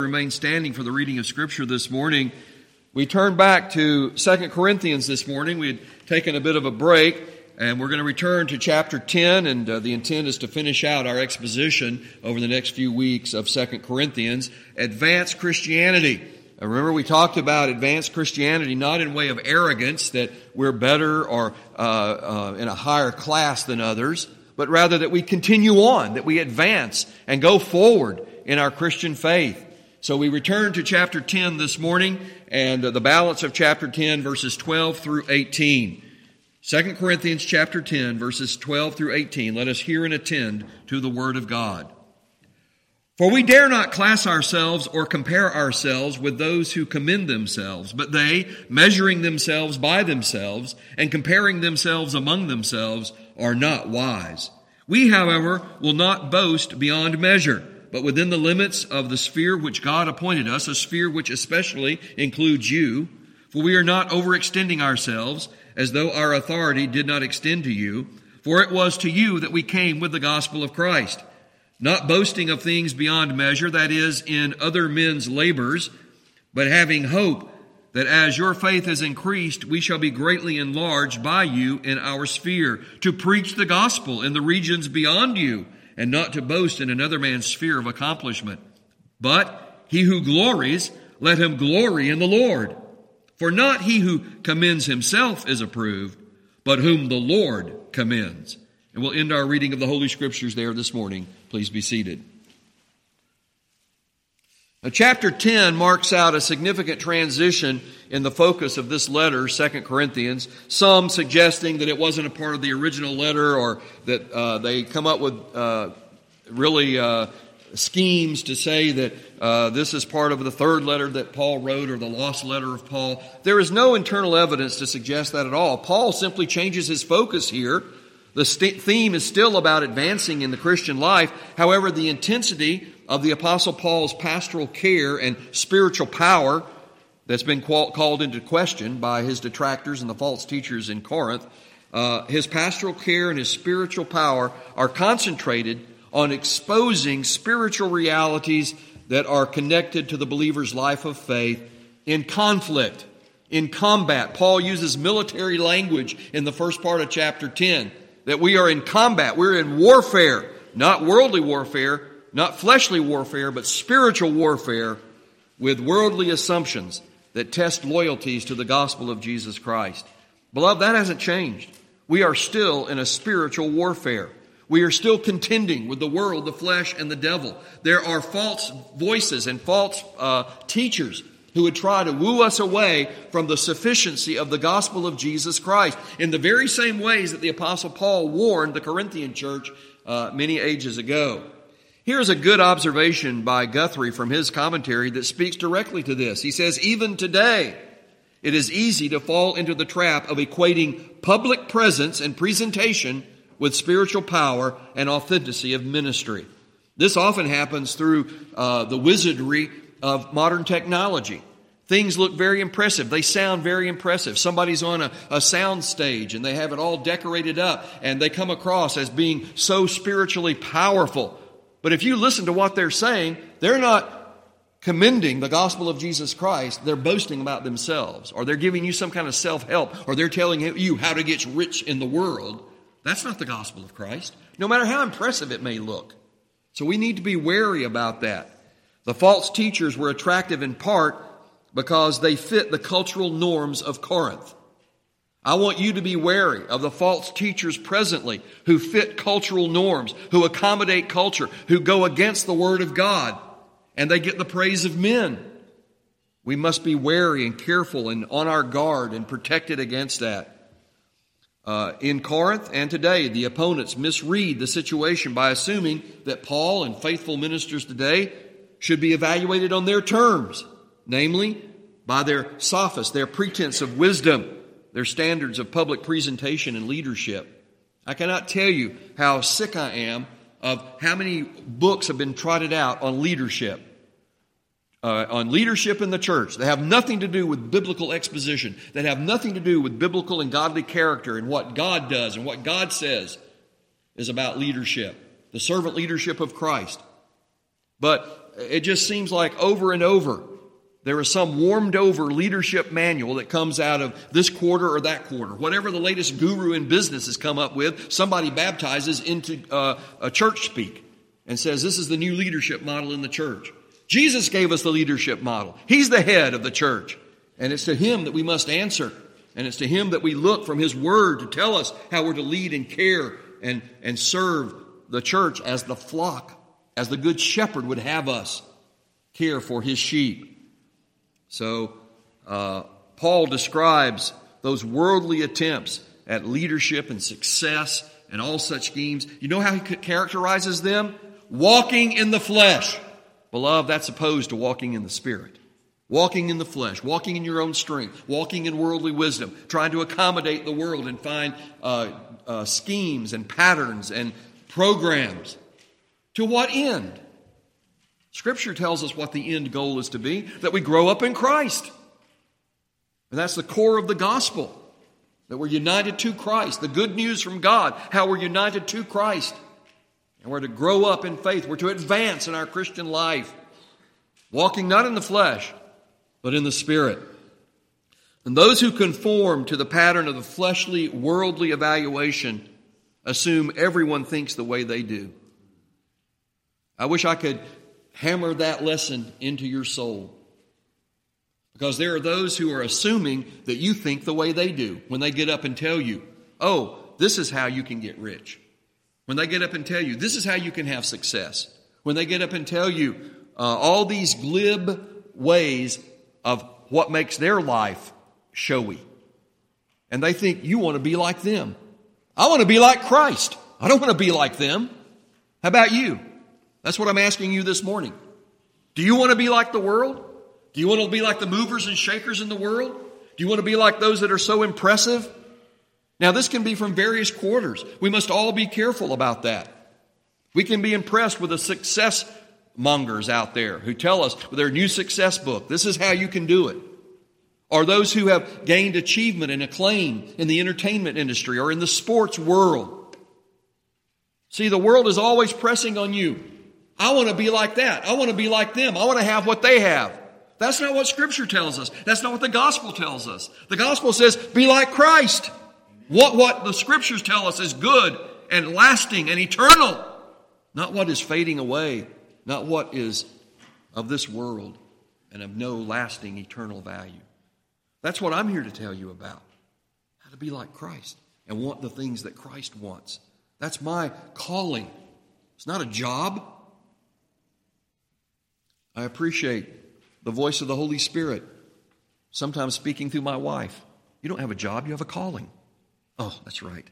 Remain standing for the reading of Scripture this morning. We turn back to 2 Corinthians this morning. We had taken a bit of a break, and we're going to return to chapter 10, and the intent is to finish out our exposition over the next few weeks of 2 Corinthians, Advanced Christianity. Remember, we talked about advanced Christianity not in way of arrogance, that we're better or in a higher class than others, but rather that we continue on, that we advance and go forward in our Christian faith. So we return to chapter 10 this morning, and the balance of chapter 10, verses 12 through 18. 2 Corinthians chapter 10, verses 12 through 18. Let us hear and attend to the Word of God. For we dare not class ourselves or compare ourselves with those who commend themselves, but they, measuring themselves by themselves and comparing themselves among themselves, are not wise. We, however, will not boast beyond measure, but within the limits of the sphere which God appointed us, a sphere which especially includes you. For we are not overextending ourselves, as though our authority did not extend to you. For it was to you that we came with the gospel of Christ, not boasting of things beyond measure, that is, in other men's labors, but having hope that as your faith has increased, we shall be greatly enlarged by you in our sphere, to preach the gospel in the regions beyond you, and not to boast in another man's sphere of accomplishment. But he who glories, let him glory in the Lord. For not he who commends himself is approved, but whom the Lord commends. And we'll end our reading of the Holy Scriptures there this morning. Please be seated. Now, chapter 10 marks out a significant transition in the focus of this letter, 2 Corinthians, some suggesting that it wasn't a part of the original letter, or that they come up with schemes to say that this is part of the third letter that Paul wrote, or the lost letter of Paul. There is no internal evidence to suggest that at all. Paul simply changes his focus here. The theme is still about advancing in the Christian life. However, the intensity of the Apostle Paul's pastoral care and spiritual power that's been called into question by his detractors and the false teachers in Corinth, his pastoral care and his spiritual power are concentrated on exposing spiritual realities that are connected to the believer's life of faith in conflict, in combat. Paul uses military language in the first part of chapter 10, that we are in combat, we're in warfare, not worldly warfare, not fleshly warfare, but spiritual warfare with worldly assumptions that test loyalties to the gospel of Jesus Christ. Beloved, that hasn't changed. We are still in a spiritual warfare. We are still contending with the world, the flesh, and the devil. There are false voices and false teachers who would try to woo us away from the sufficiency of the gospel of Jesus Christ in the very same ways that the Apostle Paul warned the Corinthian church many ages ago. Here's a good observation by Guthrie from his commentary that speaks directly to this. He says, even today, it is easy to fall into the trap of equating public presence and presentation with spiritual power and authenticity of ministry. This often happens through the wizardry of modern technology. Things look very impressive. They sound very impressive. Somebody's on a sound stage and they have it all decorated up and they come across as being so spiritually powerful. But if you listen to what they're saying, they're not commending the gospel of Jesus Christ. They're boasting about themselves, or they're giving you some kind of self-help, or they're telling you how to get rich in the world. That's not the gospel of Christ, no matter how impressive it may look. So we need to be wary about that. The false teachers were attractive in part because they fit the cultural norms of Corinth. I want you to be wary of the false teachers presently who fit cultural norms, who accommodate culture, who go against the Word of God, and they get the praise of men. We must be wary and careful and on our guard and protected against that. In Corinth and today, the opponents misread the situation by assuming that Paul and faithful ministers today should be evaluated on their terms, namely by their sophist, their pretense of wisdom, their standards of public presentation and leadership. I cannot tell you how sick I am of how many books have been trotted out on leadership in the church. They have nothing to do with biblical exposition. They have nothing to do with biblical and godly character and what God does and what God says is about leadership, the servant leadership of Christ. But it just seems like over and over there is some warmed over leadership manual that comes out of this quarter or that quarter. Whatever the latest guru in business has come up with, somebody baptizes into a church speak and says this is the new leadership model in the church. Jesus gave us the leadership model. He's the head of the church. And it's to Him that we must answer. And it's to Him that we look from His Word to tell us how we're to lead and care and serve the church as the flock, as the good shepherd would have us care for His sheep. So Paul describes those worldly attempts at leadership and success and all such schemes. You know how he characterizes them? Walking in the flesh. Beloved, that's opposed to walking in the Spirit. Walking in the flesh, walking in your own strength, walking in worldly wisdom, trying to accommodate the world and find schemes and patterns and programs. To what end? Scripture tells us what the end goal is to be, that we grow up in Christ. And that's the core of the gospel, that we're united to Christ. The good news from God, how we're united to Christ. And we're to grow up in faith. We're to advance in our Christian life, walking not in the flesh, but in the Spirit. And those who conform to the pattern of the fleshly, worldly evaluation assume everyone thinks the way they do. I wish I could hammer that lesson into your soul. Because there are those who are assuming that you think the way they do when they get up and tell you, oh, this is how you can get rich. When they get up and tell you, this is how you can have success. When they get up and tell you all these glib ways of what makes their life showy. And they think you want to be like them. I want to be like Christ. I don't want to be like them. How about you? That's what I'm asking you this morning. Do you want to be like the world? Do you want to be like the movers and shakers in the world? Do you want to be like those that are so impressive? Now, this can be from various quarters. We must all be careful about that. We can be impressed with the success mongers out there who tell us with their new success book, this is how you can do it. Or those who have gained achievement and acclaim in the entertainment industry or in the sports world. See, the world is always pressing on you. I want to be like that. I want to be like them. I want to have what they have. That's not what Scripture tells us. That's not what the gospel tells us. The gospel says, be like Christ. What the Scriptures tell us is good and lasting and eternal. Not what is fading away. Not what is of this world and of no lasting eternal value. That's what I'm here to tell you about. How to be like Christ and want the things that Christ wants. That's my calling. It's not a job. I appreciate the voice of the Holy Spirit, sometimes speaking through my wife. You don't have a job, you have a calling. Oh, that's right.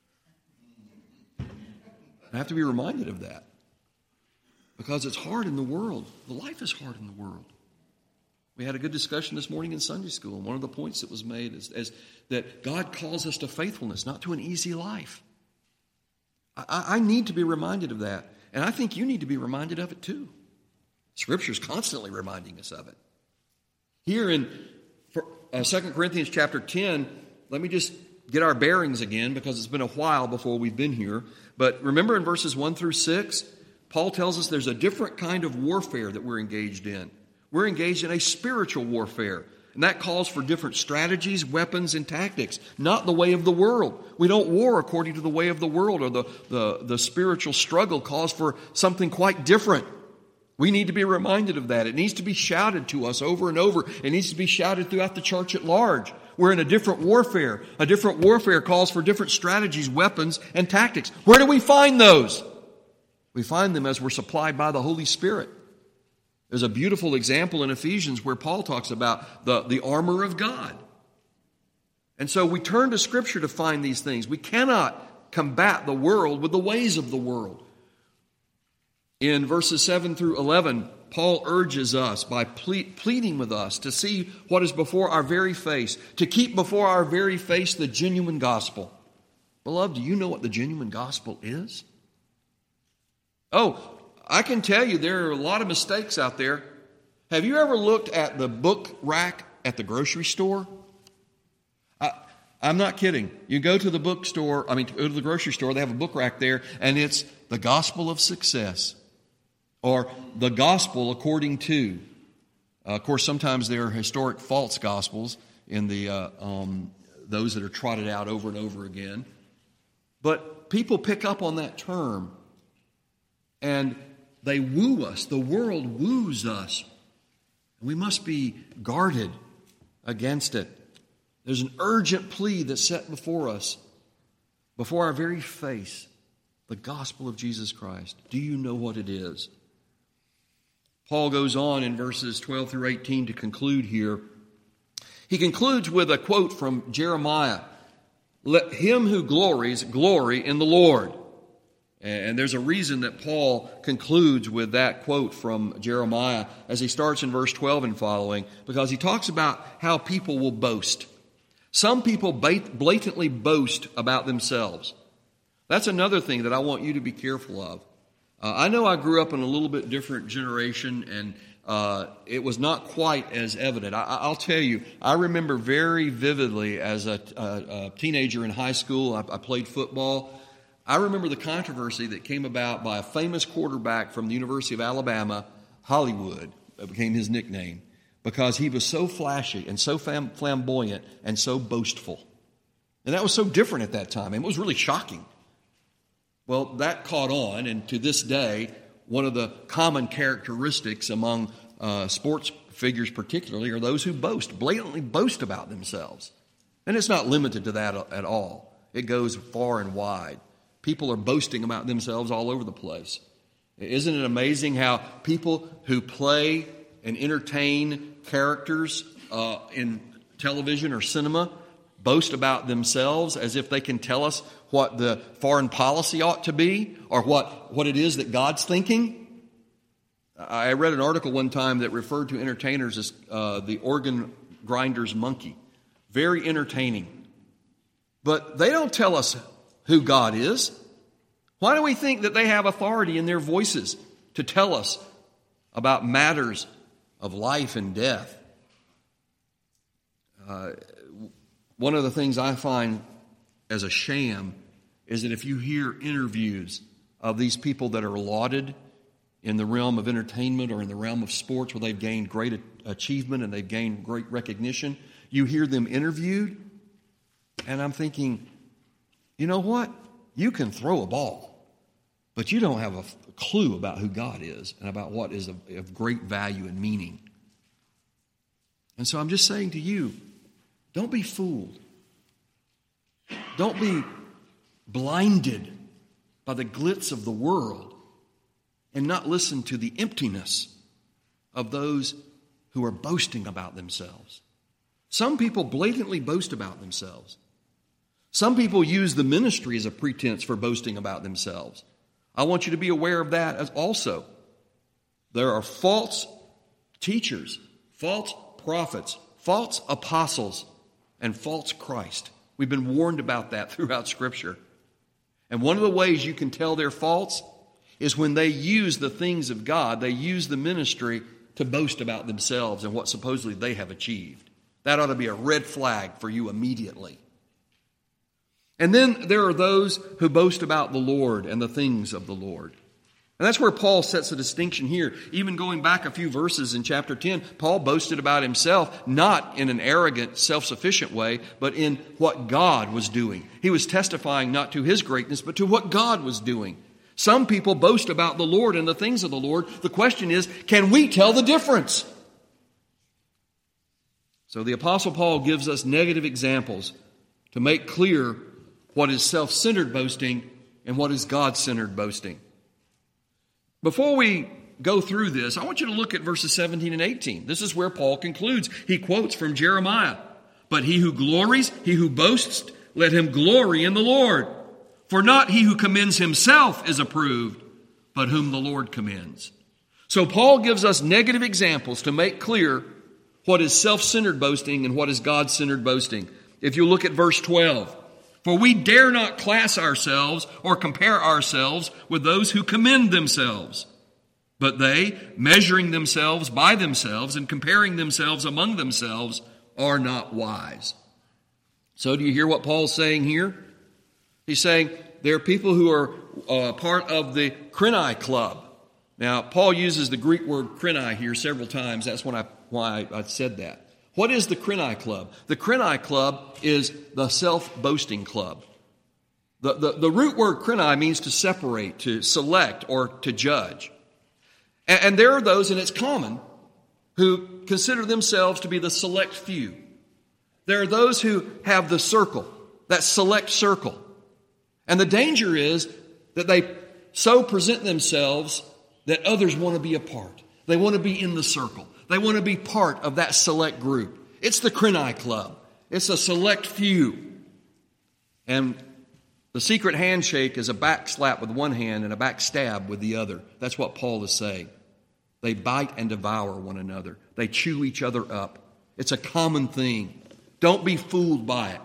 I have to be reminded of that. Because it's hard in the world. The life is hard in the world. We had a good discussion this morning in Sunday school, and one of the points that was made is that God calls us to faithfulness, not to an easy life. I need to be reminded of that, and I think you need to be reminded of it too. Scripture is constantly reminding us of it. Here in 2 Corinthians chapter 10, let me just get our bearings again because it's been a while before we've been here. But remember in verses 1 through 6, Paul tells us there's a different kind of warfare that we're engaged in. We're engaged in a spiritual warfare. And that calls for different strategies, weapons, and tactics, not the way of the world. We don't war according to the way of the world, or the spiritual struggle calls for something quite different. We need to be reminded of that. It needs to be shouted to us over and over. It needs to be shouted throughout the church at large. We're in a different warfare. A different warfare calls for different strategies, weapons, and tactics. Where do we find those? We find them as we're supplied by the Holy Spirit. There's a beautiful example in Ephesians where Paul talks about the armor of God. And so we turn to Scripture to find these things. We cannot combat the world with the ways of the world. In verses 7 through 11, Paul urges us by pleading with us to see what is before our very face, to keep before our very face the genuine gospel. Beloved, do you know what the genuine gospel is? Oh, I can tell you there are a lot of mistakes out there. Have you ever looked at the book rack at the grocery store? I'm not kidding. You go to the go to the grocery store, they have a book rack there, and it's the gospel of success. or the gospel according to. Of course, sometimes there are historic false gospels in the those that are trotted out over and over again. But people pick up on that term, and they woo us. The world woos us. We must be guarded against it. There's an urgent plea that's set before us, before our very face, the gospel of Jesus Christ. Do you know what it is? Paul goes on in verses 12 through 18 to conclude here. He concludes with a quote from Jeremiah. Let him who glories glory in the Lord. And there's a reason that Paul concludes with that quote from Jeremiah as he starts in verse 12 and following, because he talks about how people will boast. Some people blatantly boast about themselves. That's another thing that I want you to be careful of. I know I grew up in a little bit different generation, and it was not quite as evident. I'll tell you, I remember very vividly as a teenager in high school, I played football. I remember the controversy that came about by a famous quarterback from the University of Alabama, Hollywood, that became his nickname, because he was so flashy and so flamboyant and so boastful. And that was so different at that time. It was really shocking. Well, that caught on, and to this day, one of the common characteristics among sports figures particularly are those who blatantly boast about themselves. And it's not limited to that at all. It goes far and wide. People are boasting about themselves all over the place. Isn't it amazing how people who play and entertain characters in television or cinema boast about themselves as if they can tell us what the foreign policy ought to be or what it is that God's thinking? I read an article one time that referred to entertainers as the organ grinder's monkey. Very entertaining. But they don't tell us who God is. Why do we think that they have authority in their voices to tell us about matters of life and death? One of the things I find as a sham is that if you hear interviews of these people that are lauded in the realm of entertainment or in the realm of sports where they've gained great achievement and they've gained great recognition, you hear them interviewed, and I'm thinking, you know what? You can throw a ball, but you don't have a clue about who God is and about what is of great value and meaning. And so I'm just saying to you, don't be fooled. Don't be blinded by the glitz of the world and not listen to the emptiness of those who are boasting about themselves. Some people blatantly boast about themselves. Some people use the ministry as a pretense for boasting about themselves. I want you to be aware of that as also. There are false teachers, false prophets, false apostles, and false Christ. We've been warned about that throughout Scripture. And one of the ways you can tell they're false is when they use the things of God, they use the ministry to boast about themselves and what supposedly they have achieved. That ought to be a red flag for you immediately. And then there are those who boast about the Lord and the things of the Lord. And that's where Paul sets a distinction here. Even going back a few verses in chapter 10, Paul boasted about himself, not in an arrogant, self-sufficient way, but in what God was doing. He was testifying not to his greatness, but to what God was doing. Some people boast about the Lord and the things of the Lord. The question is, can we tell the difference? So the Apostle Paul gives us negative examples to make clear what is self-centered boasting and what is God-centered boasting. Before we go through this, I want you to look at verses 17 and 18. This is where Paul concludes. He quotes from Jeremiah. But he who glories, he who boasts, let him glory in the Lord. For not he who commends himself is approved, but whom the Lord commends. So Paul gives us negative examples to make clear what is self-centered boasting and what is God-centered boasting. If you look at verse 12. For we dare not class ourselves or compare ourselves with those who commend themselves. But they, measuring themselves by themselves and comparing themselves among themselves, are not wise. So do you hear what Paul's saying here? He's saying there are people who are part of the Krenai Club. Now, Paul uses the Greek word krenai here several times. That's why I said that. What is the Krenai Club? The Krenai Club is the self-boasting club. The root word krenai means to separate, to select, or to judge. And there are those, and it's common, who consider themselves to be the select few. There are those who have the circle, that select circle. And the danger is that they so present themselves that others want to be a part. They want to be in the circle. They want to be part of that select group. It's the Krenai Club. It's a select few. And the secret handshake is a back slap with one hand and a back stab with the other. That's what Paul is saying. They bite and devour one another. They chew each other up. It's a common thing. Don't be fooled by it.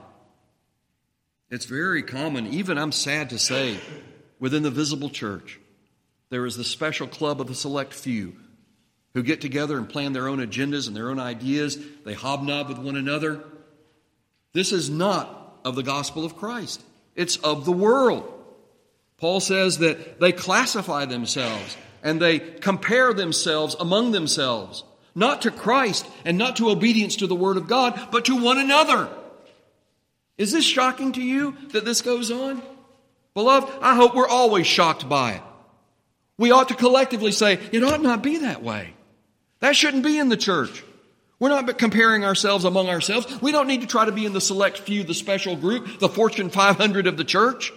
It's very common, even I'm sad to say, within the visible church. There is the special club of the select few who get together and plan their own agendas and their own ideas. They hobnob with one another. This is not of the gospel of Christ. It's of the world. Paul says that they classify themselves and they compare themselves among themselves, not to Christ and not to obedience to the Word of God, but to one another. Is this shocking to you that this goes on? Beloved, I hope we're always shocked by it. We ought to collectively say, it ought not be that way. That shouldn't be in the church. We're not comparing ourselves among ourselves. We don't need to try to be in the select few, the special group, the Fortune 500 of the church.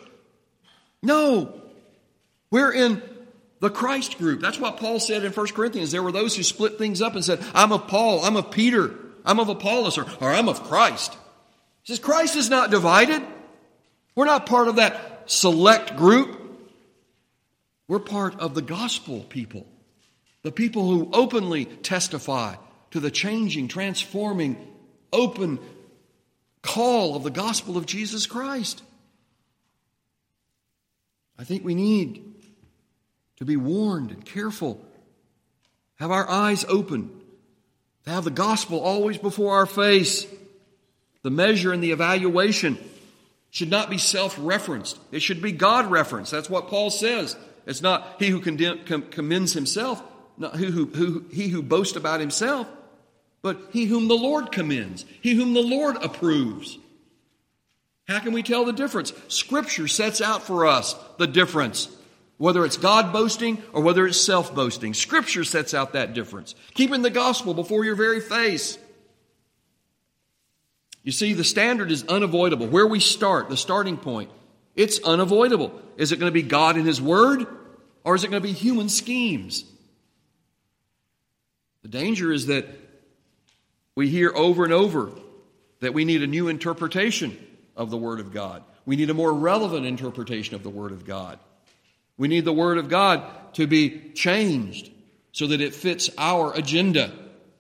No. We're in the Christ group. That's what Paul said in 1 Corinthians. There were those who split things up and said, I'm of Paul, I'm of Peter, I'm of Apollos, or I'm of Christ. He says, Christ is not divided. We're not part of that select group. We're part of the gospel people. The people who openly testify to the changing, transforming, open call of the gospel of Jesus Christ. I think we need to be warned and careful, have our eyes open, to have the gospel always before our face. The measure and the evaluation should not be self-referenced. It should be God-referenced. That's what Paul says. It's not he who commends himself, not he who boasts about himself, but he whom the Lord commends, he whom the Lord approves. How can we tell the difference? Scripture sets out for us the difference, whether it's God boasting or whether it's self-boasting. Scripture sets out that difference, keeping the gospel before your very face. You see, the standard is unavoidable. Where we start, the starting point, it's unavoidable. Is it going to be God and His Word, or is it going to be human schemes? The danger is that we hear over and over that we need a new interpretation of the Word of God. We need a more relevant interpretation of the Word of God. We need the Word of God to be changed so that it fits our agenda.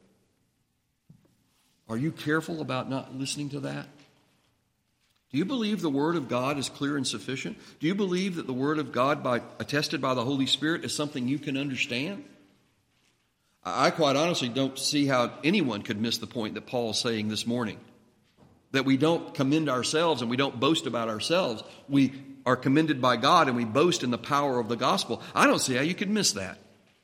Are you careful about not listening to that? Do you believe the Word of God is clear and sufficient? Do you believe that the Word of God, attested by the Holy Spirit, is something you can understand? I quite honestly don't see how anyone could miss the point that Paul is saying this morning. That we don't commend ourselves and we don't boast about ourselves. We are commended by God and we boast in the power of the gospel. I don't see how you could miss that.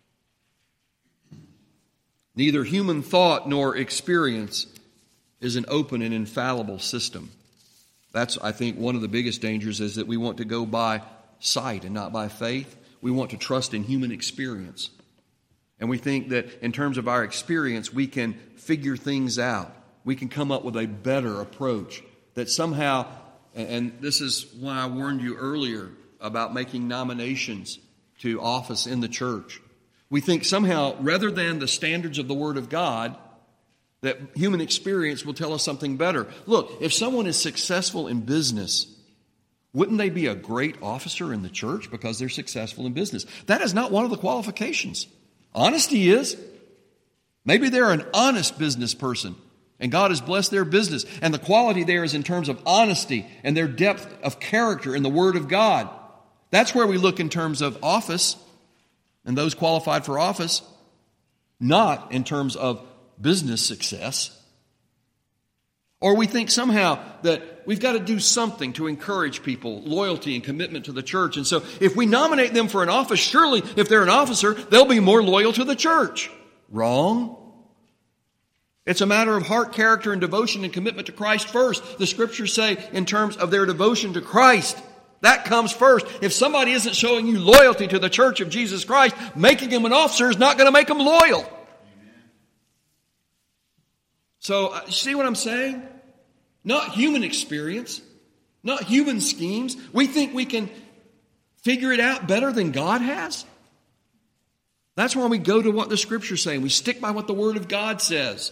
Neither human thought nor experience is an open and infallible system. That's, I think, one of the biggest dangers is that we want to go by sight and not by faith. We want to trust in human experience. And we think that in terms of our experience, we can figure things out. We can come up with a better approach. That somehow, and this is why I warned you earlier about making nominations to office in the church. We think somehow, rather than the standards of the Word of God, that human experience will tell us something better. Look, if someone is successful in business, wouldn't they be a great officer in the church because they're successful in business? That is not one of the qualifications. Honesty is. Maybe they're an honest business person, and God has blessed their business. And the quality there is in terms of honesty and their depth of character in the Word of God. That's where we look in terms of office and those qualified for office, not in terms of business success. Or we think somehow that we've got to do something to encourage people, loyalty and commitment to the church. And so if we nominate them for an office, surely if they're an officer, they'll be more loyal to the church. Wrong. It's a matter of heart, character, and devotion and commitment to Christ first. The Scriptures say in terms of their devotion to Christ, that comes first. If somebody isn't showing you loyalty to the church of Jesus Christ, making him an officer is not going to make them loyal. So, see what I'm saying? Not human experience, not human schemes. We think we can figure it out better than God has. That's why we go to what the Scriptures say. We stick by what the Word of God says.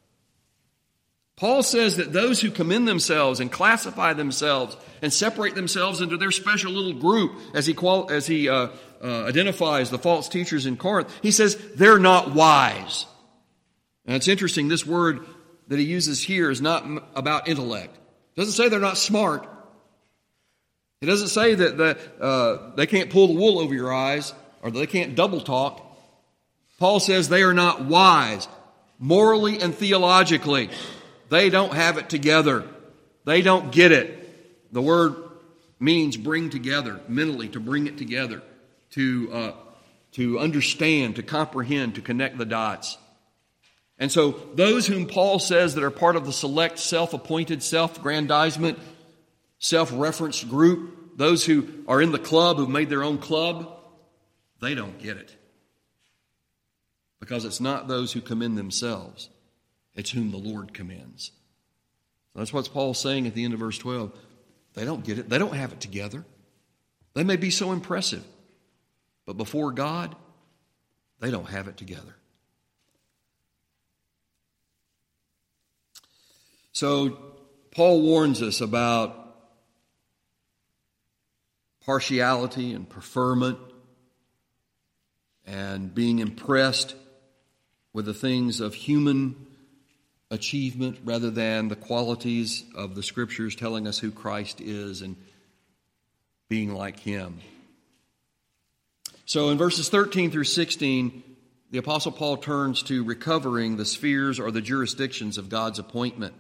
Paul says that those who commend themselves and classify themselves and separate themselves into their special little group, as he identifies the false teachers in Corinth, he says they're not wise. And it's interesting, this word that he uses here is not about intellect. It doesn't say they're not smart. It doesn't say that they can't pull the wool over your eyes or they can't double talk. Paul says they are not wise, morally and theologically. They don't have it together. They don't get it. The word means bring together, mentally, to bring it together, to understand, to comprehend, to connect the dots. And so those whom Paul says that are part of the select, self-appointed, self-aggrandizement, self-referenced group, those who are in the club, who've made their own club, they don't get it. Because it's not those who commend themselves. It's whom the Lord commends. That's what Paul's saying at the end of verse 12. They don't get it. They don't have it together. They may be so impressive. But before God, they don't have it together. So Paul warns us about partiality and preferment and being impressed with the things of human achievement rather than the qualities of the Scriptures telling us who Christ is and being like Him. So in verses 13 through 16, the Apostle Paul turns to recovering the spheres or the jurisdictions of God's appointment.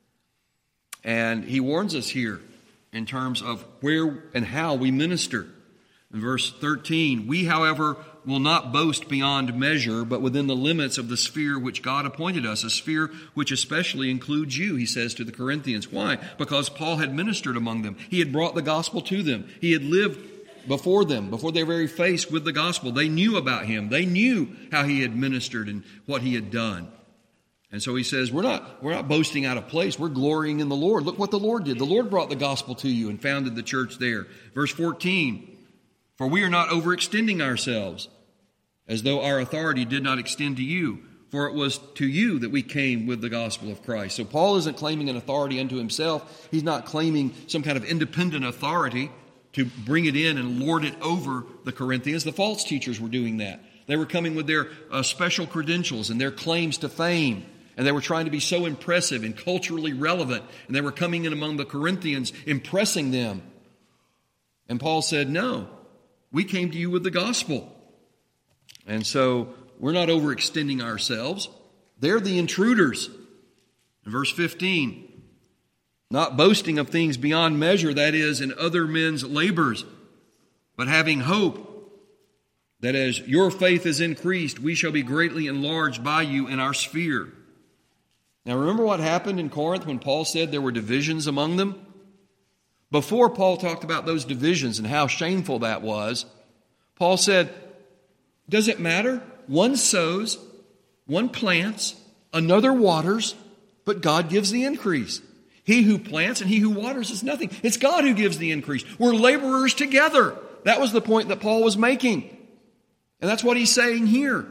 And he warns us here in terms of where and how we minister. In verse 13, we, however, will not boast beyond measure, but within the limits of the sphere which God appointed us, a sphere which especially includes you, he says to the Corinthians. Why? Because Paul had ministered among them. He had brought the gospel to them. He had lived before them, before their very face with the gospel. They knew about him. They knew how he had ministered and what he had done. And so he says, we're not boasting out of place. We're glorying in the Lord. Look what the Lord did. The Lord brought the gospel to you and founded the church there. Verse 14, for we are not overextending ourselves, as though our authority did not extend to you. For it was to you that we came with the gospel of Christ. So Paul isn't claiming an authority unto himself. He's not claiming some kind of independent authority to bring it in and lord it over the Corinthians. The false teachers were doing that. They were coming with their special credentials and their claims to fame. And they were trying to be so impressive and culturally relevant. And they were coming in among the Corinthians, impressing them. And Paul said, no, we came to you with the gospel. And so we're not overextending ourselves. They're the intruders. In verse 15, not boasting of things beyond measure, that is, in other men's labors, but having hope that as your faith is increased, we shall be greatly enlarged by you in our sphere. Now remember what happened in Corinth when Paul said there were divisions among them? Before Paul talked about those divisions and how shameful that was, Paul said, does it matter? One sows, one plants, another waters, but God gives the increase. He who plants and he who waters is nothing. It's God who gives the increase. We're laborers together. That was the point that Paul was making. And that's what he's saying here.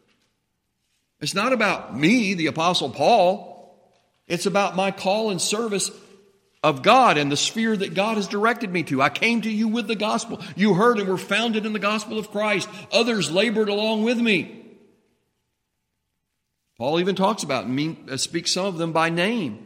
It's not about me, the Apostle Paul. It's about my call and service of God and the sphere that God has directed me to. I came to you with the gospel. You heard and were founded in the gospel of Christ. Others labored along with me. Paul even talks about me, speaks some of them by name.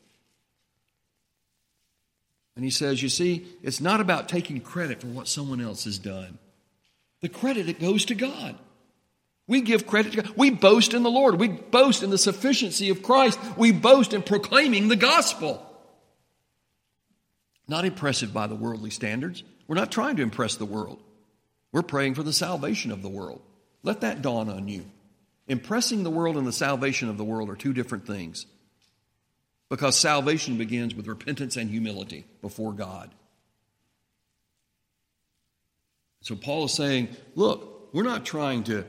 And he says, you see, it's not about taking credit for what someone else has done. The credit, it goes to God. We give credit to God. We boast in the Lord. We boast in the sufficiency of Christ. We boast in proclaiming the gospel. Not impressive by the worldly standards. We're not trying to impress the world. We're praying for the salvation of the world. Let that dawn on you. Impressing the world and the salvation of the world are two different things. Because salvation begins with repentance and humility before God. So Paul is saying, look, we're not trying to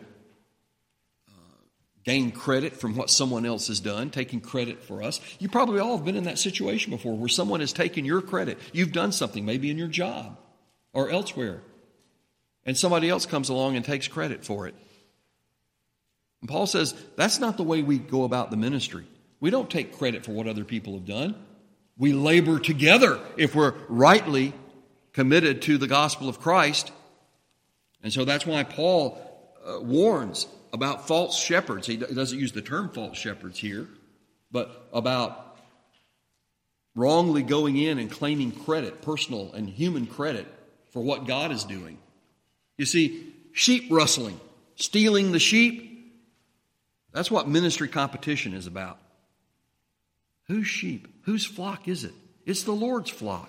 gain credit from what someone else has done, taking credit for us. You probably all have been in that situation before where someone has taken your credit. You've done something, maybe in your job or elsewhere, and somebody else comes along and takes credit for it. And Paul says that's not the way we go about the ministry. We don't take credit for what other people have done. We labor together if we're rightly committed to the gospel of Christ. And so that's why Paul warns about false shepherds. He doesn't use the term false shepherds here, but about wrongly going in and claiming credit, personal and human credit, for what God is doing. You see, sheep rustling, stealing the sheep, that's what ministry competition is about. Whose sheep? Whose flock is it? It's the Lord's flock.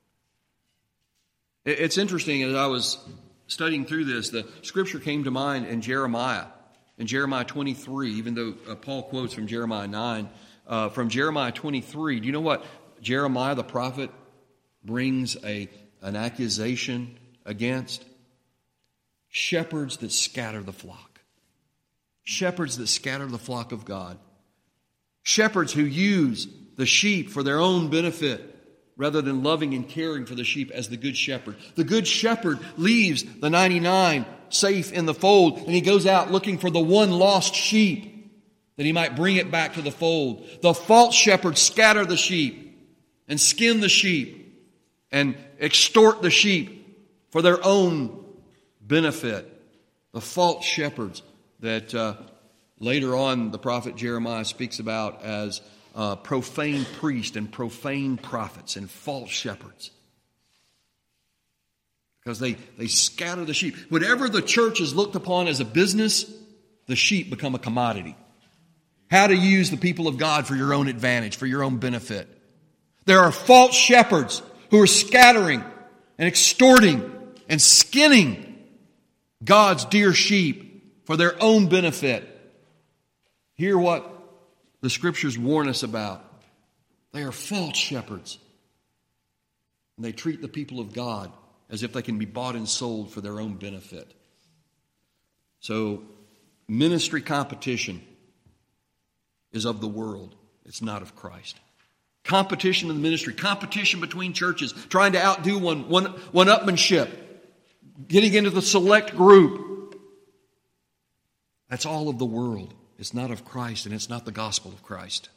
It's interesting, as I was studying through this, the scripture came to mind in Jeremiah 23, even though Paul quotes from Jeremiah 9. From Jeremiah 23, do you know what Jeremiah the prophet brings an accusation against? Shepherds that scatter the flock. Shepherds that scatter the flock of God. Shepherds who use the sheep for their own benefit rather than loving and caring for the sheep as the good shepherd. The good shepherd leaves the 99 safe in the fold, and he goes out looking for the one lost sheep that he might bring it back to the fold. The false shepherds scatter the sheep and skin the sheep and extort the sheep for their own benefit. The false shepherds that later on the prophet Jeremiah speaks about as profane priests and profane prophets and false shepherds. Because they scatter the sheep. Whatever the church is looked upon as a business, the sheep become a commodity. How to use the people of God for your own advantage, for your own benefit. There are false shepherds who are scattering and extorting and skinning God's dear sheep for their own benefit. Hear what the Scriptures warn us about. They are false shepherds. And they treat the people of God as if they can be bought and sold for their own benefit. So, ministry competition is of the world. It's not of Christ. Competition in the ministry, competition between churches, trying to outdo one-upmanship, getting into the select group. That's all of the world. It's not of Christ, and it's not the gospel of Christ.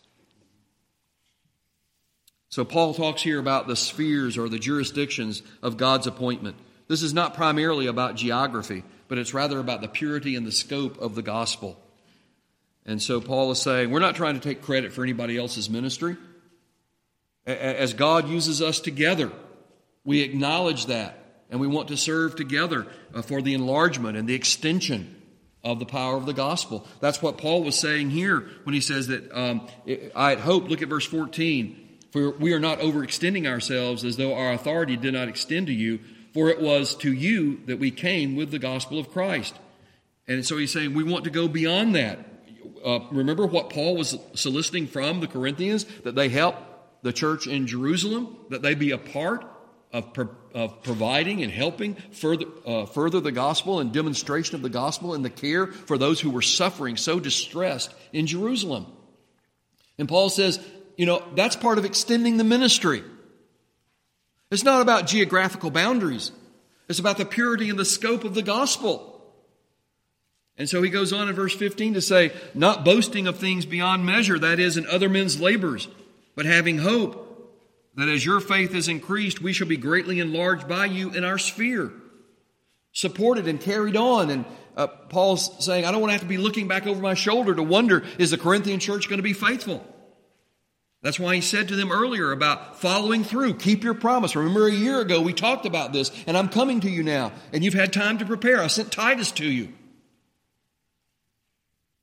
So Paul talks here about the spheres or the jurisdictions of God's appointment. This is not primarily about geography, but it's rather about the purity and the scope of the gospel. And so Paul is saying, we're not trying to take credit for anybody else's ministry. As God uses us together, we acknowledge that, and we want to serve together for the enlargement and the extension of the power of the gospel. That's what Paul was saying here when he says that I had hoped, look at verse 14, for we are not overextending ourselves as though our authority did not extend to you, for it was to you that we came with the gospel of Christ. And so he's saying we want to go beyond that. Remember what Paul was soliciting from the Corinthians, that they help the church in Jerusalem, that they be a part of providing and helping further the gospel and demonstration of the gospel and the care for those who were suffering so distressed in Jerusalem. And Paul says, that's part of extending the ministry. It's not about geographical boundaries. It's about the purity and the scope of the gospel. And so he goes on in verse 15 to say, not boasting of things beyond measure, that is, in other men's labors, but having hope that as your faith is increased, we shall be greatly enlarged by you in our sphere, supported and carried on. And Paul's saying, I don't want to have to be looking back over my shoulder to wonder, is the Corinthian church going to be faithful? That's why he said to them earlier about following through. Keep your promise. Remember a year ago we talked about this, and I'm coming to you now, and you've had time to prepare. I sent Titus to you.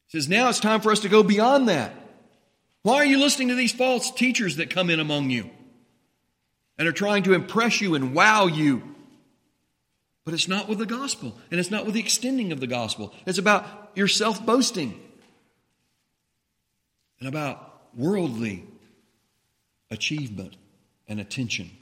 He says, now it's time for us to go beyond that. Why are you listening to these false teachers that come in among you and are trying to impress you and wow you? But it's not with the gospel, and it's not with the extending of the gospel. It's about your self-boasting and about worldly achievement and attention.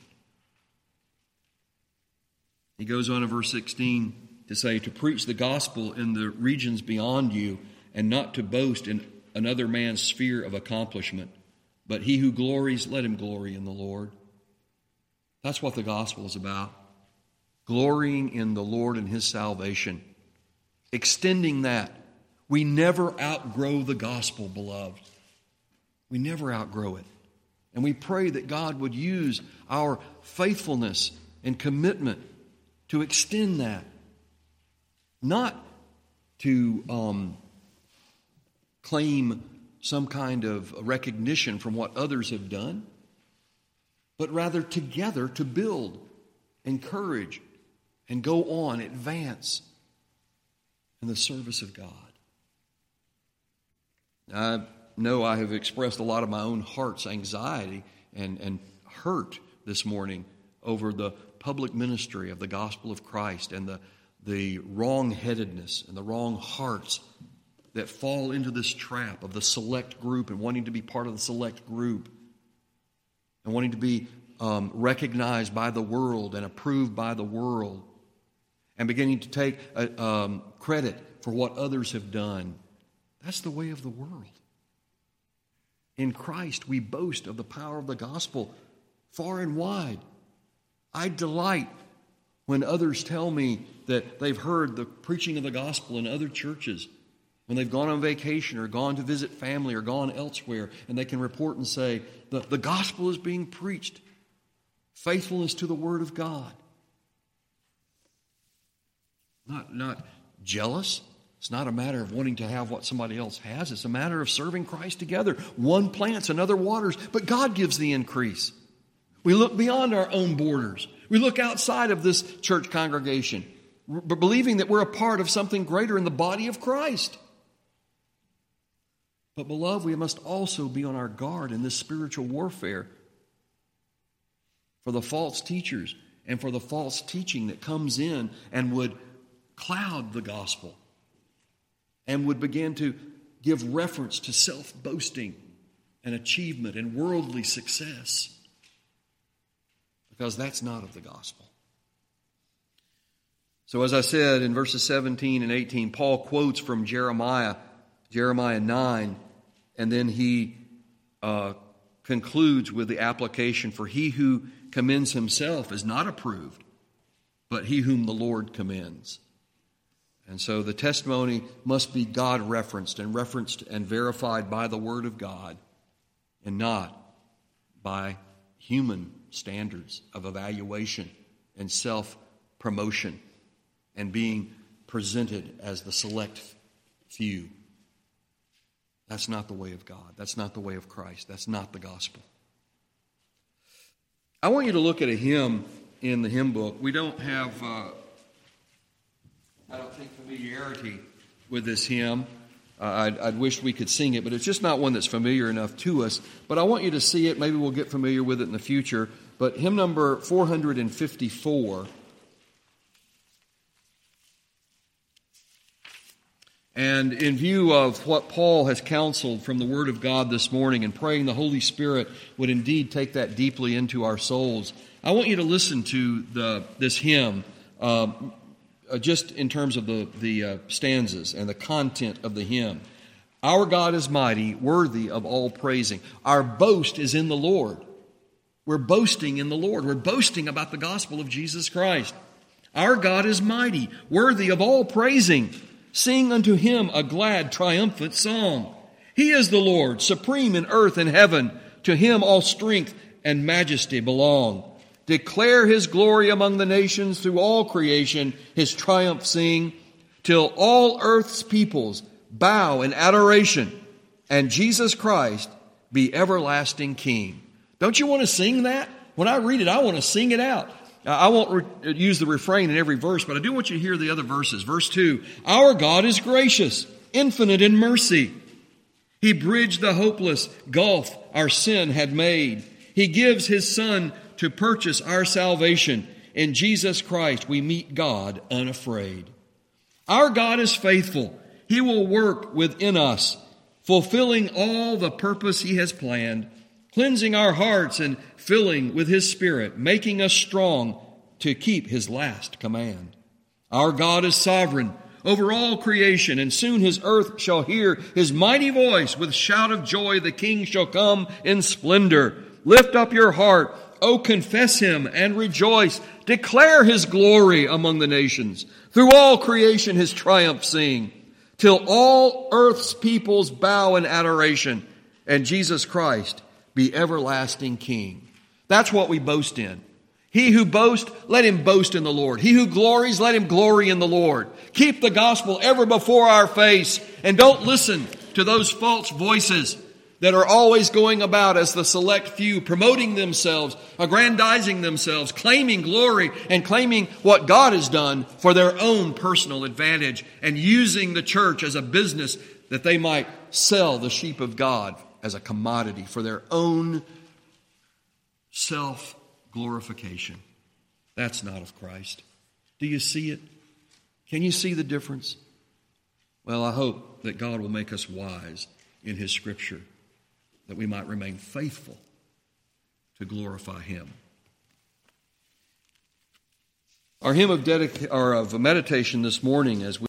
He goes on in verse 16 to say, to preach the gospel in the regions beyond you, and not to boast in another man's sphere of accomplishment. But he who glories, let him glory in the Lord. That's what the gospel is about. Glorying in the Lord and His salvation. Extending that. We never outgrow the gospel, beloved. We never outgrow it. And we pray that God would use our faithfulness and commitment to extend that. Not to claim some kind of recognition from what others have done, but rather together to build, encourage, and go on, advance in the service of God. I know I have expressed a lot of my own heart's anxiety and hurt this morning over the public ministry of the gospel of Christ and the wrong-headedness and the wrong hearts that fall into this trap of the select group and wanting to be part of the select group and wanting to be recognized by the world and approved by the world and beginning to take credit for what others have done. That's the way of the world. In Christ, we boast of the power of the gospel far and wide. I delight when others tell me that they've heard the preaching of the gospel in other churches, when they've gone on vacation or gone to visit family or gone elsewhere, and they can report and say, the gospel is being preached. Faithfulness to the Word of God. Not jealous. It's not a matter of wanting to have what somebody else has. It's a matter of serving Christ together. One plants, another waters, but God gives the increase. We look beyond our own borders. We look outside of this church congregation, believing that we're a part of something greater in the body of Christ. But beloved, we must also be on our guard in this spiritual warfare for the false teachers and for the false teaching that comes in and would cloud the gospel and would begin to give reference to self-boasting and achievement and worldly success, because that's not of the gospel. So as I said, in verses 17 and 18, Paul quotes from Jeremiah 9, and then he concludes with the application, for he who commends himself is not approved, but he whom the Lord commends. And so the testimony must be God-referenced and verified by the Word of God, and not by human standards of evaluation and self-promotion and being presented as the select few. That's not the way of God. That's not the way of Christ. That's not the gospel. I want you to look at a hymn in the hymn book. We don't have, I don't think, familiarity with this hymn. I'd wish we could sing it, but it's just not one that's familiar enough to us. But I want you to see it. Maybe we'll get familiar with it in the future. But hymn number 454. And in view of what Paul has counseled from the Word of God this morning and praying the Holy Spirit would indeed take that deeply into our souls, I want you to listen to this hymn just in terms of the stanzas and the content of the hymn. Our God is mighty, worthy of all praising. Our boast is in the Lord. We're boasting in the Lord. We're boasting about the gospel of Jesus Christ. Our God is mighty, worthy of all praising. Sing unto Him a glad, triumphant song. He is the Lord, supreme in earth and heaven. To Him all strength and majesty belong. Declare His glory among the nations, through all creation His triumph sing, till all earth's peoples bow in adoration, and Jesus Christ be everlasting King. Don't you want to sing that? When I read it, I want to sing it out. I won't use the refrain in every verse, but I do want you to hear the other verses. Verse 2, our God is gracious, infinite in mercy. He bridged the hopeless gulf our sin had made. He gives His Son to purchase our salvation. In Jesus Christ, we meet God unafraid. Our God is faithful. He will work within us, fulfilling all the purpose He has planned, cleansing our hearts and filling with His Spirit, making us strong to keep His last command. Our God is sovereign over all creation, and soon His earth shall hear His mighty voice. With shout of joy the King shall come in splendor. Lift up your heart, O confess Him and rejoice. Declare His glory among the nations. Through all creation His triumph sing, till all earth's peoples bow in adoration, and Jesus Christ be everlasting King. That's what we boast in. He who boasts, let him boast in the Lord. He who glories, let him glory in the Lord. Keep the gospel ever before our face, and don't listen to those false voices that are always going about as the select few, promoting themselves, aggrandizing themselves, claiming glory and claiming what God has done for their own personal advantage, and using the church as a business that they might sell the sheep of God as a commodity for their own self-glorification. That's not of Christ. Do you see it? Can you see the difference? Well, I hope that God will make us wise in His Scripture, that we might remain faithful to glorify Him. Our hymn of meditation this morning, as we